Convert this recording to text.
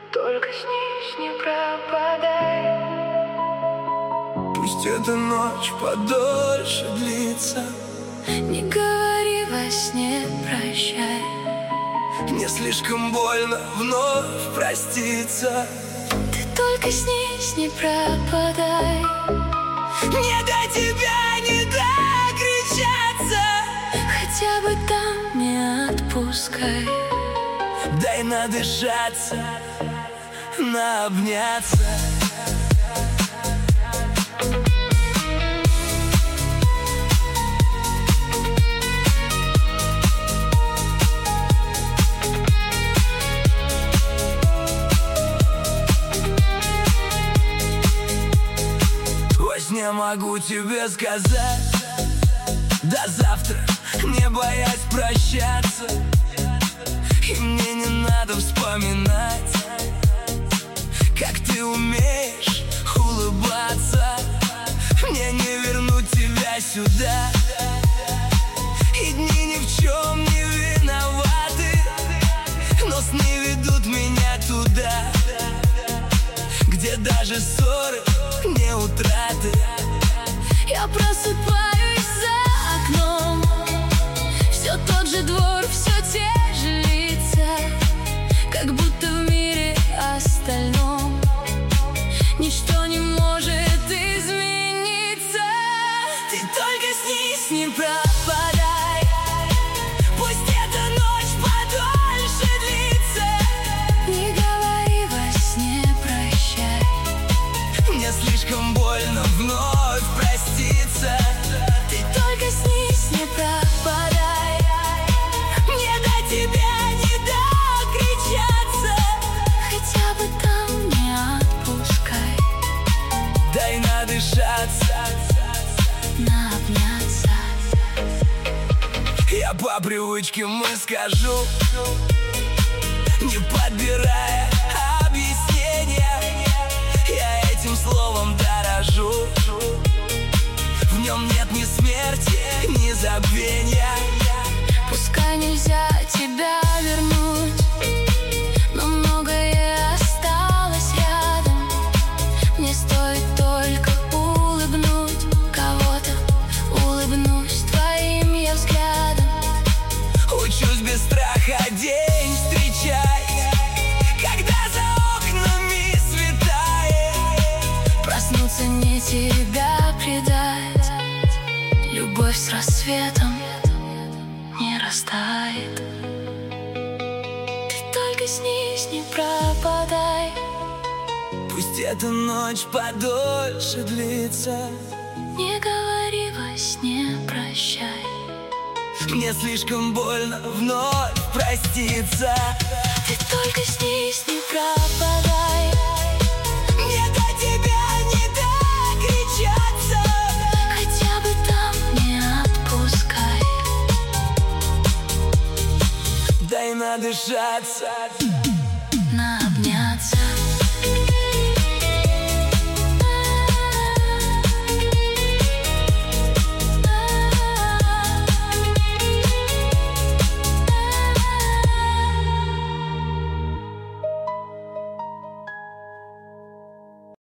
Только снись, не пропадай. Пусть эта ночь подольше длится. Не говори во сне прощай. Мне слишком больно вновь проститься. Ты только снись, не пропадай. Мне до тебя не докричаться. Хотя бы там не отпускай. Дай надышаться, наобняться. Во сне могу тебе сказать до завтра, не боясь прощаться. И мне не надо вспоминать, как ты умеешь улыбаться. Мне не вернуть тебя сюда, и дни ни в чем не виноваты. Но сны ведут меня туда, где даже ссоры не утраты. Я просыпаюсь за окном, все тот же двор, все те же лица, как будто в мире остальном ничто не может измениться. Ты только снись, Не пропадай. пусть эта ночь подольше длится. Не говори во сне прощай. Мне слишком больно вновь проститься. Ты только снись, не пропадай. Мне до тебя не докричаться. Хотя бы там не отпускай. Дай надышаться, Наобняться. я по привычке мы скажу, не подбирая объяснения. Я этим словом дорожу. В нем нет ни смерти, ни забвения. Пускай нельзя тебя вернуть, но многое осталось рядом. Мне стоит только улыбнуть кого-то, улыбнусь твоим я взглядом. Учусь без страха день встречать, когда за окнами светает. Проснуться не тебя предать. Любовь с рассветом не растает. Ты только снись, не пропадай. Пусть эта ночь подольше длится. Не говори во сне прощай. Мне слишком больно вновь проститься. Ты только снись, не пропадай. Мне до тебя не докричаться. Хотя бы там не отпускай. Дай надышаться.